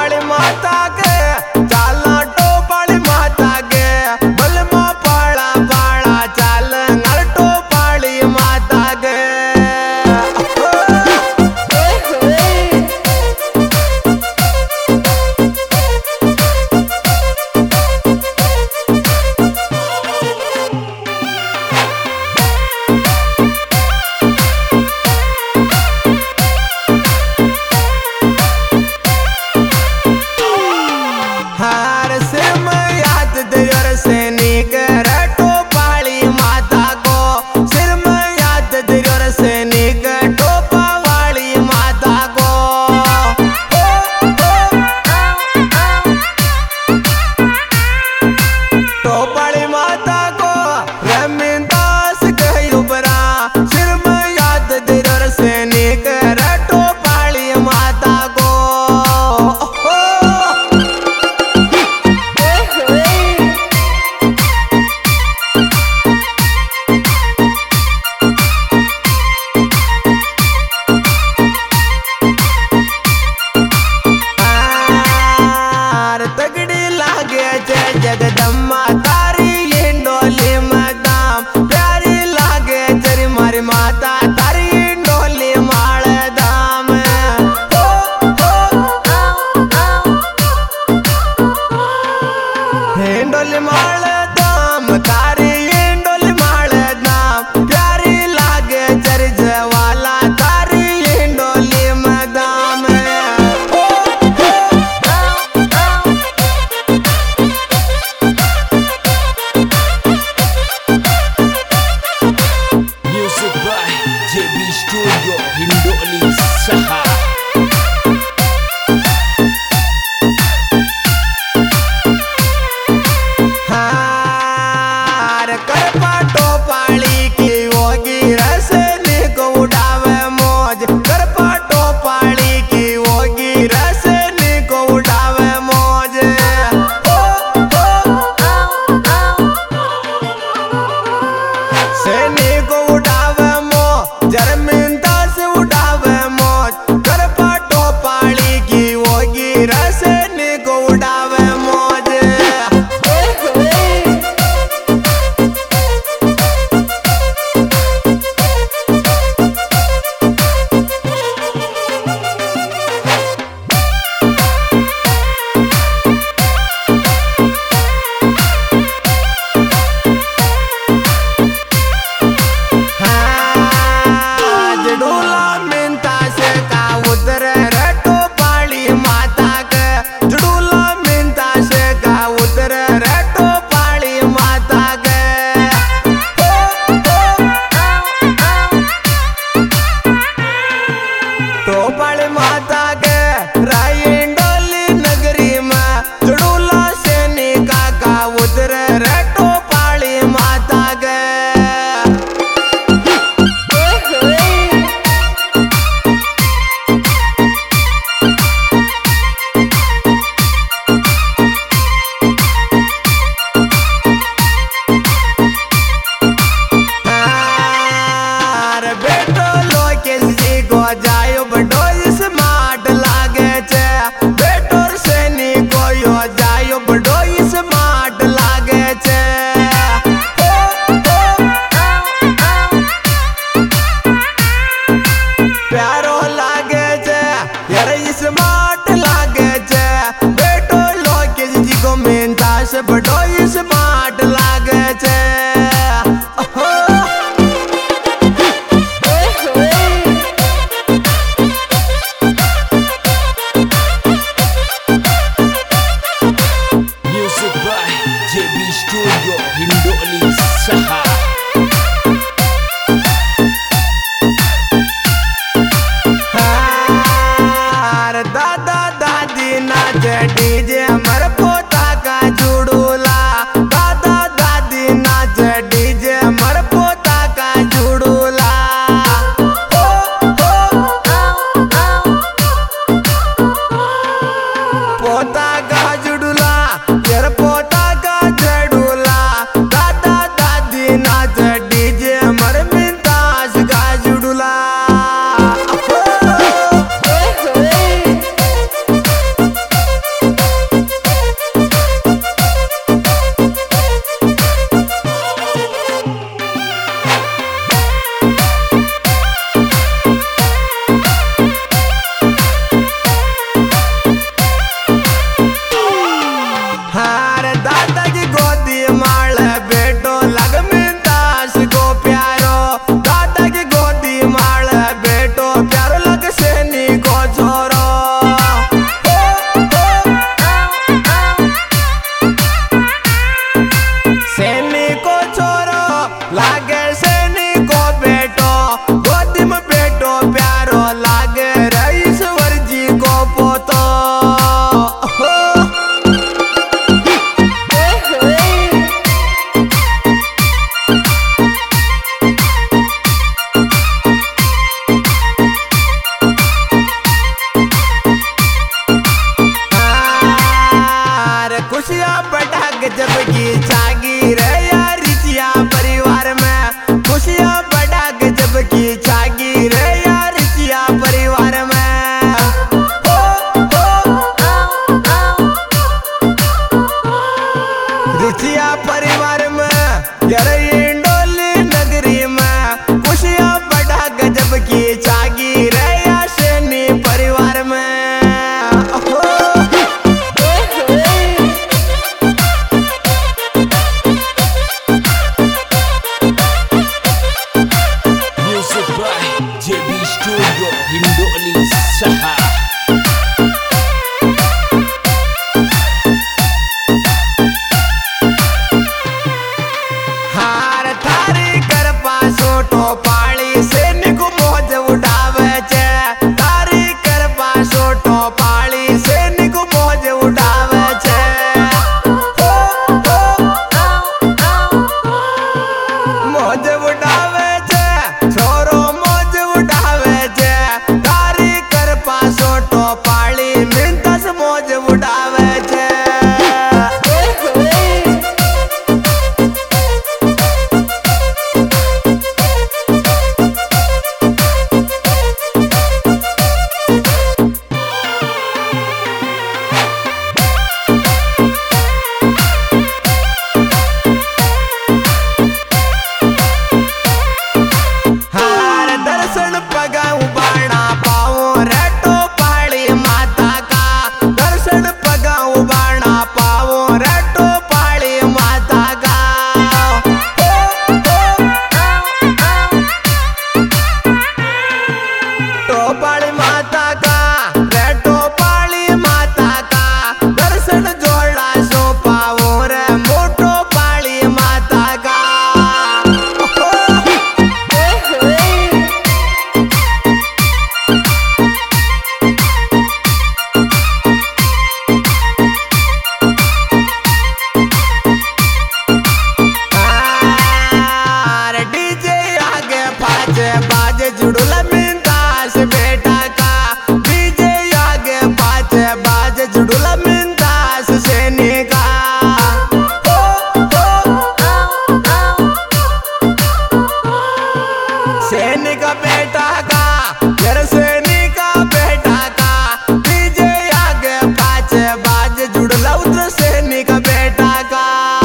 टोपाली माता के चाला टोपाली माता के बलमा पाड़ा पाड़ा चाल नर टोपाली माता के हार से मैं याद दियोर सैनिक टोपाली माता को सिर में याद दियोर सैनिक टोपा वाली माता को टोपाली माता को रमीदास कही उबरा सिर में याद दियोर सैनिक टोपाली माता को जगदम्मा तारी ये डोली मदाम प्यारी लागे तेरी मारी माता तारी डोली माल दाम डोली माल दाम तारी ये डोली माल दाम प्यारी लागे तेरी जवाला तारी ये डोली मदाम Studio Hindoli Saha हार करपा टोपाली की होगी रसनी को उड़ावे मौज करपा टोपाली की होगी रसनी को उड़ावे मौज सैनी को उड़ावे मौज जरमिंदा से उड़ावे मौज करपा टोपाली की होगी रसनी को उड़ावे मौज टोपाली माता के रायन डोली नगरी में जुड़ूला सैनिका का उधर रे टोपाली माता के बेटो लोकेश जी को जायो बड़ो स्मार्ट लागे छे बेटो सैनी को यो जायो बड़ो स्मार्ट लागे छे प्यारो लागे छे यार स्मार्ट लागे छे बेटो लोकेश जी को मेहनता से बड़ो स्मार्ट लागे छे Studio Hindoli Saha दादा दादी नाच डीजे हमर पोता का जुड़ूला दादा दादी नाच डीजे हमर पोता का जुड़ूला पोता का जुड़ूला यार पोता का जड़ूला दादा दादी नाच डीजे हमर मिंतास का जुड़ूला गजब की छागी रे यार रिचिया परिवार में, खुशियाँ बड़ा गजब की छागी रे यार रिचिया परिवार में। रिचिया परिवार में यार इंडोली नगरी में, खुशियाँ बड़ा गजब की छागी रे यार सैनी परिवार में। Music by JB Studio Hindoli Saha. हार थारी कर पासो टोपाली सैनिक मौज उड़ावे छे, थारी कर पासो टोपाली सैनिक मौज उड़ावे छे। मौज उड़ावे छे छोरो मौज उड़ावे छे, थारी कर पासो टोपाली मिंतस मौज उड़ावे छे। हार दर्शन पगाऊ बाणा पाओ रे टोपाली माता का, दर्शन पगाऊ बाणा पाओ रे टोपाली माता का। टोपाली माता का रे टोपाली माता का, दर्शन जोड़ा सो पाओ रे मोटो पाली माता का। डीजे आगे बाजे बाजे जुड़ुला मिंदास बेटा का, डीजे आगे बाजे बाजे जुड़ुला मिंदास सैनी का। सैनी का बेटा का यार सैनी का बेटा का, डीजे आगे बाजे बाजे जुड़ुला उधर सैनी का बेटा का।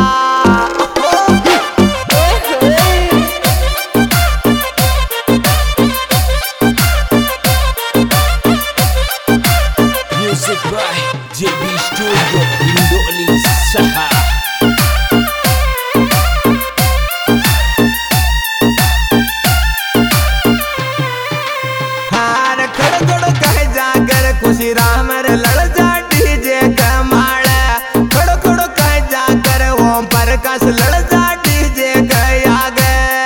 Music by JB Studio Hindoli Saha. हार खड़गड़ कह जाकर खुशी राम रे लड़ जा डीजे कमाड़े, खड़गड़ कह जाकर ओम प्रकाश लड़ जा डीजे के आगे।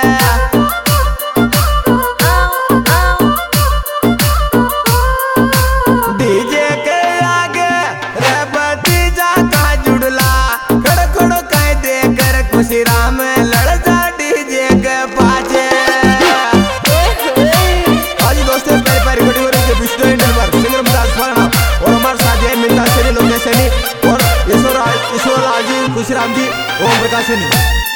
डीजे के आगे रे भतीजा का जुड़ला, खड़गड़ कह देकर खुशी राम लड़ जा डीजे के पाछे। आज दोस्तों प्यारे प्यारे वीडियो के विष्णु इंडलवर सिंगर मुमताज फाना और हमारे साथ है मिंता सैनी लोकेश सैनी और ईश्वर लाल जी खुशीराम जी ओम प्रकाश सैनी।